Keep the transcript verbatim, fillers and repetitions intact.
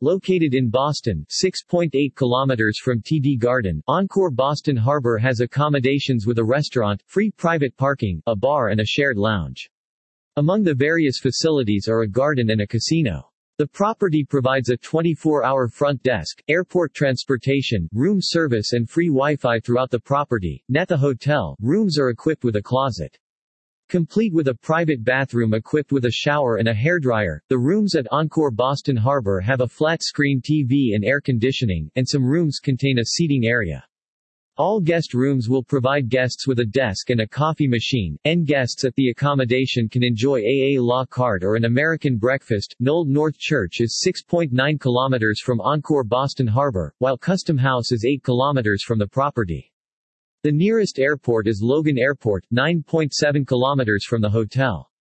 Located in Boston, six point eight kilometers from T D Garden, Encore Boston Harbor has accommodations with a restaurant, free private parking, a bar and a shared lounge. Among the various facilities are a garden and a casino. The property provides a twenty-four hour front desk, airport transportation, room service and free Wi-Fi throughout the property. At the hotel, rooms are equipped with a closet. Complete with a private bathroom equipped with a shower and a hairdryer, the rooms at Encore Boston Harbor have a flat-screen T V and air conditioning, and some rooms contain a seating area. All guest rooms will provide guests with a desk and a coffee machine, and guests at the accommodation can enjoy A A la carte or an American breakfast. Knoll North Church is six point nine kilometers from Encore Boston Harbor, while Custom House is eight kilometers from the property. The nearest airport is Logan Airport, nine point seven kilometers from the hotel.